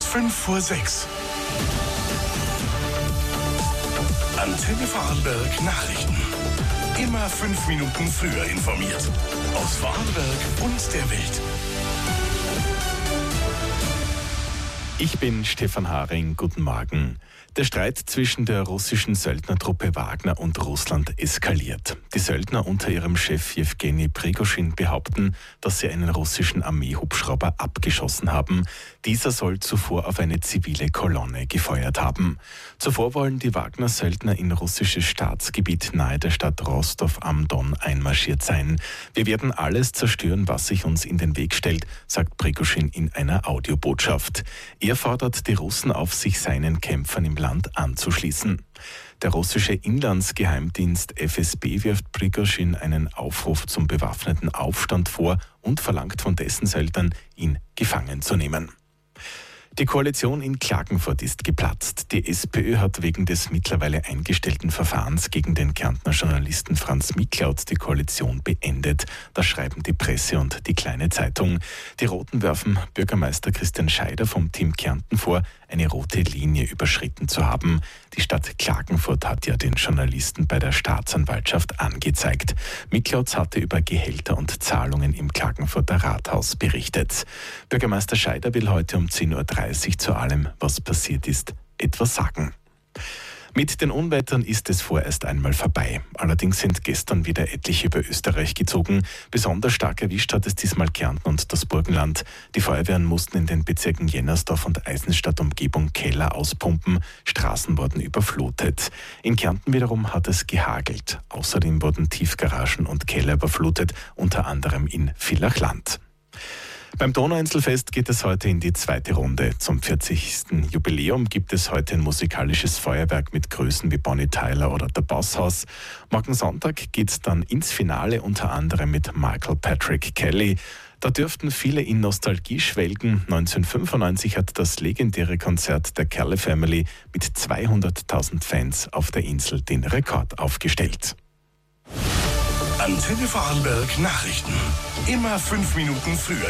5:06 Antenne Vorarlberg Nachrichten. Immer 5 Minuten früher informiert. Aus Vorarlberg und der Welt. Ich bin Stefan Haring, guten Morgen. Der Streit zwischen der russischen Söldnertruppe Wagner und Russland eskaliert. Die Söldner unter ihrem Chef Jewgeni Prigoschin behaupten, dass sie einen russischen Armeehubschrauber abgeschossen haben. Dieser soll zuvor auf eine zivile Kolonne gefeuert haben. Zuvor wollen die Wagner-Söldner in russisches Staatsgebiet nahe der Stadt Rostov am Don einmarschiert sein. Wir werden alles zerstören, was sich uns in den Weg stellt, sagt Prigoschin in einer Audiobotschaft. Er fordert die Russen auf, sich seinen Kämpfern im Land anzuschließen. Der russische Inlandsgeheimdienst FSB wirft Prigoschin einen Aufruf zum bewaffneten Aufstand vor und verlangt von dessen Söldnern, ihn gefangen zu nehmen. Die Koalition in Klagenfurt ist geplatzt. Die SPÖ hat wegen des mittlerweile eingestellten Verfahrens gegen den Kärntner Journalisten Franz Miklaut die Koalition beendet. Das schreiben die Presse und die Kleine Zeitung. Die Roten werfen Bürgermeister Christian Scheider vom Team Kärnten vor, eine rote Linie überschritten zu haben. Die Stadt Klagenfurt hat ja den Journalisten bei der Staatsanwaltschaft angezeigt. Miklaut hatte über Gehälter und Zahlungen im Klagenfurter Rathaus berichtet. Bürgermeister Scheider will heute um 10:30 Uhr zu allem, was passiert ist, etwas sagen. Mit den Unwettern ist es vorerst einmal vorbei. Allerdings sind gestern wieder etliche über Österreich gezogen. Besonders stark erwischt hat es diesmal Kärnten und das Burgenland. Die Feuerwehren mussten in den Bezirken Jennersdorf und Eisenstadt Umgebung Keller auspumpen. Straßen wurden überflutet. In Kärnten wiederum hat es gehagelt. Außerdem wurden Tiefgaragen und Keller überflutet, unter anderem in Villachland. Beim Donauinselfest geht es heute in die zweite Runde. Zum 40. Jubiläum gibt es heute ein musikalisches Feuerwerk mit Größen wie Bonnie Tyler oder der Bosshaus. Morgen Sonntag geht es dann ins Finale, unter anderem mit Michael Patrick Kelly. Da dürften viele in Nostalgie schwelgen. 1995 hat das legendäre Konzert der Kelly Family mit 200.000 Fans auf der Insel den Rekord aufgestellt. Antenne Vorarlberg Nachrichten. Immer 5 Minuten früher.